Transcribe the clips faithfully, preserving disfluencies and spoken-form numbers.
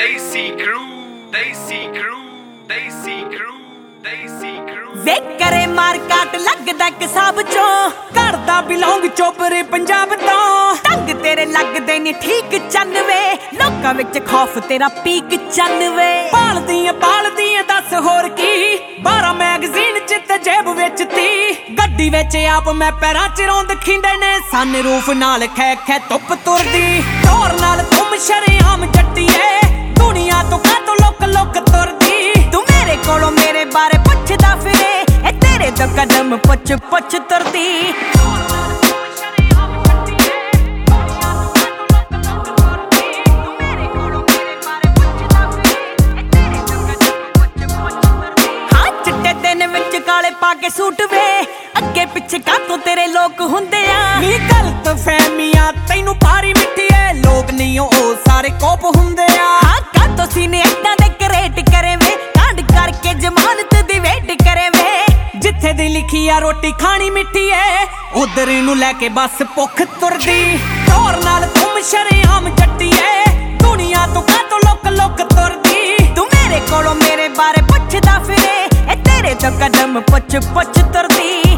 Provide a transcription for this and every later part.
Desi crew, Desi crew, Desi crew, Desi crew। ਵੇ ਕਰੇ ਮਾਰ ਕਾਟ ਲੱਗਦਾ ਕਿਸਾਬ ਚੋਂ, ਕਰਦਾ ਬਿਲੋਂਗ ਚੋਪਰੇ ਪੰਜਾਬ ਤੋਂ। ਢੰਗ ਤੇਰੇ ਲੱਗਦੇ ਨੇ ਠੀਕ ਚੰਨਵੇ, ਲੋਕਾਂ ਵਿੱਚ ਖੌਫ ਤੇਰਾ ਪੀਕ ਚੰਨਵੇ। ਪਾਲਦੀਆਂ ਪਾਲਦੀਆਂ ਦੱਸ ਹੋਰ ਕੀ, ਬਾਰਾਂ ਮੈਗਜ਼ੀਨ ਚ ਤੇ ਜੇਬ ਵਿੱਚ ਤੀ। ਗੱਡੀ ਵਿੱਚ ਆਪ ਮੈਂ ਪੈਰਾਂ ਚ ਰੋਂਦ ਖਿੰਡੇ ਨੇ, ਸਨ ਰੂਫ ਨਾਲ ਖੈ ਖੈ ਧੁੱਪ ਤੁਰਦੀ। ਟੋਰ ਨਾਲ ਤੁਮ ਸ਼ਰੇਆਮ ਜੱਟੀਏ, ਦੁਨੀਆ ਤੋਂ ਕਾਤੋਂ ਲੁੱਕ ਲੁੱਕ ਤੁਰਦੀ। ਤੂੰ ਮੇਰੇ ਕੋਲੋਂ ਮੇਰੇ ਬਾਰੇ ਪੁੱਛਦਾ ਫਿਰੇ, ਇਹ ਤੇਰੇ ਤੋਂ ਕਦਮ ਪੁੱਛ ਪੁੱਛ ਤੁਰਦੀ। ਕਾਲੇ ਪਾ ਕੇ ਸੂਟ ਵੇ, ਅੱਗੇ ਪਿੱਛੇ ਕਾਤੋਂ ਤੇਰੇ ਲੋਕ ਹੁੰਦੇ ਆ। ਨੀ ਗਲਤ ਫਹਿਮੀਆਂ ਤੈਨੂੰ ਭਾਰੀ ਮਿੱਠੀ ਏ, ਲੋਕ ਨਹੀਂ ਉਹ ਸਾਰੇ ਕੋਪ ਹੁੰਦੇ ਆ। ਹਾਂ ਕਾਤੋਂ ਸੀਨੇ ਏਦਾਂ ਦੇ ਕਰੇਟ ਕਰੇ ਵੇ, ਕਾਂਡ ਕਰਕੇ ਜ਼ਮਾਨਤ ਦੀ ਵੇਟ ਕਰੇ ਵੇ। ਜਿੱਥੇ ਦੀ ਲਿਖੀ ਆ ਰੋਟੀ ਖਾਣੀ ਮਿੱਠੀ ਏ, ਉਧਰ ਨੂੰ ਲੈ ਕੇ ਬਸ ਭੁੱਖ ਤੁਰਦੀ। ਟੋਰ ਨਾਲ ਤੁਮ ਸ਼ਰੇਆਮ ਜੱਟੀਏ, ਦੁਨੀਆ ਤੋਂ ਕਾਤੋਂ ਲੁੱਕ ਲੁੱਕ ਤੁਰਦੀ। ਤੂੰ ਮੇਰੇ ਕੋਲੋਂ ਮੇਰੇ ਬਾਰੇ ਪੁੱਛਦਾ ਫਿਰੇ, ਤੇਰੇ ਤੋਂ ਕਦਮ ਪੁੱਛ ਪੁੱਛ ਤੁਰਦੀ।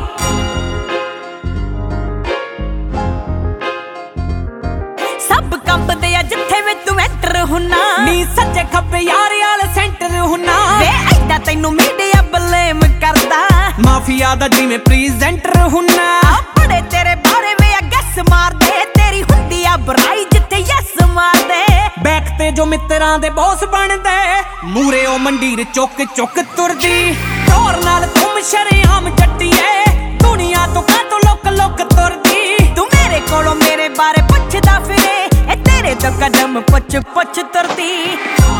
ਸਭ ਕੰਬਦੇ ਆ ਜਿੱਥੇ ਵੀ ਤੂੰ ਐਂਟਰ ਹੁੰਨਾ, ਨੀ ਸੱਜੇ ਖੱਬੇ ਯਾਰ ਵਾਲੇ ਸੈਂਟਰ ਹੁੰਨਾ। ਵੇ ਐਡਾ ਤੈਨੂੰ ਮੀਡੀਆ ਬਲੇਮ ਕਰਦਾ, ਮਾਫੀਆ ਦਾ ਜਿਵੇਂ ਪ੍ਰੈਜ਼ੈਂਟਰ ਹੁੰਨਾ। ਬੜੇ ਤੇਰੇ ਬਾਰੇ ਵੇ ਗੈਸ ਮਾਰਦੇ, ਤੇਰੀ ਹੁੰਦੀ ਆ ਬੁਰਾਈ ਜਿੱਥੇ ਯੈਸ ਮਾਰਦੇ। ਬੈਕ ਤੇ ਜੋ ਮਿੱਤਰਾਂ ਦੇ ਬੌਸ ਬਣਦੇ, ਮੂਰੇ ਉਹ ਮੰਡੀਰ ਚੁੱਕ ਚੁੱਕ ਤੁਰਦੀ। ਟੋਰ ਨਾਲ ਤੁਮ ਸ਼ਰੇਆਮ ਜੱਟੀਏ, ਦੁਨੀਆ ਤੋਂ ਕਾਤੋਂ ਲੁੱਕ ਲੁੱਕ ਤੁਰਦੀ। ਤੂੰ ਮੇਰੇ ਕੋਲੋਂ ਮੇਰੇ ਬਾਰੇ ਪੁੱਛਦਾ ਫਿਰੇ, ਇਹ ਤੇਰੇ ਤੋਂ ਕਦਮ ਪੁੱਛ ਪੁੱਛ ਤੁਰਦੀ।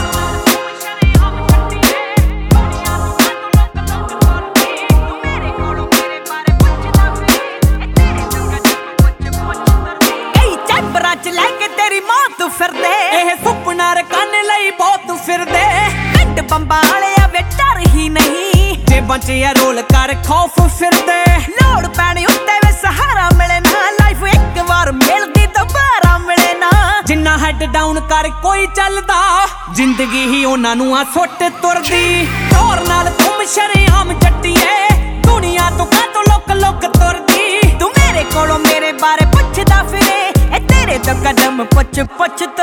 ਕਈ ਚੈਂਬਰਾਂ ਚ ਲੈ ਕੇ ਤੇਰੀ ਮੌਤ ਫਿਰਦੇ, ਇਹ ਸੁਪਨਾ ਰਕਾਨੇ ਲਈ ਬਹੁਤ ਫਿਰਦੇ। ਪਿੰਡ ਬੰਬਾਂ ਵਾਲਿਆ ਵੇ ਡਰ ਹੀ ਨਹੀਂ, ਜੇਬਾਂ ਚ ਇਹ ਰੋਲ ਕਰ ਖੌਫ ਫਿਰਦੇ। ਲੋੜ ਪੈਣੀ ਉੱਤੇ ਵੇ ਸਹਾਰਾ ਮਿਲੇ ਨਾ, ਲਾਈਫ ਇੱਕ ਵਾਰ ਮਿਲਦੀ ਦੁਬਾਰਾ ਮਿਲੇ ਨਾ। ਜਿੰਨਾ ਹੈਡ ਡਾਊਨ ਕਰ ਕੋਈ ਚੱਲਦਾ, ਜ਼ਿੰਦਗੀ ਹੀ ਉਹਨਾਂ ਨੂੰ ਆ ਸੁੱਟ ਤੁਰਦੀ। ਟੋਰ ਨਾਲ ਤੁਮ ਸ਼ਰੇਆਮ ਜੱਟੀਏ, ਦੁਨੀਆ ਤੋਂ ਕਾਤੋਂ ਲੁੱਕ ਲੁੱਕ ਤੁਰਦੀ। ਤੂੰ ਮੇਰੇ ਕੋਲੋਂ ਮੇਰੇ ਬਾਰੇ ਪੁੱਛਦਾ ਫਿਰੇ, ਇਹ ਤੇਰੇ ਤੋਂ ਕਦਮ ਪੁੱਛ ਪੁੱਛ